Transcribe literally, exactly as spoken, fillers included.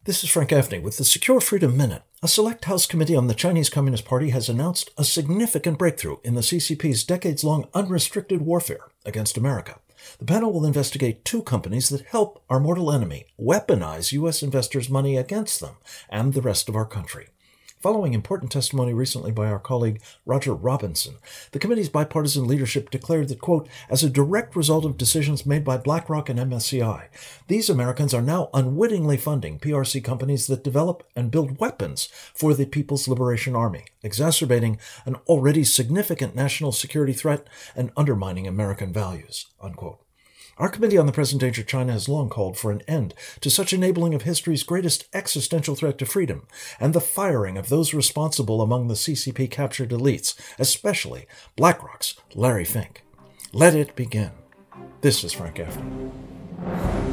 This is Frank Gaffney with the Secure Freedom Minute. A select House committee on the Chinese Communist Party has announced a significant breakthrough in the C C P's decades-long unrestricted warfare against America. The panel will investigate two companies that help our mortal enemy weaponize U S investors' money against them and the rest of our country. Following important testimony recently by our colleague Roger Robinson, the committee's bipartisan leadership declared that, quote, as a direct result of decisions made by BlackRock and M S C I, these Americans are now unwittingly funding P R C companies that develop and build weapons for the People's Liberation Army, exacerbating an already significant national security threat and undermining American values, unquote. Our Committee on the Present Danger China has long called for an end to such enabling of history's greatest existential threat to freedom and the firing of those responsible among the C C P-captured elites, especially BlackRock's Larry Fink. Let it begin. This is Frank Gaffney.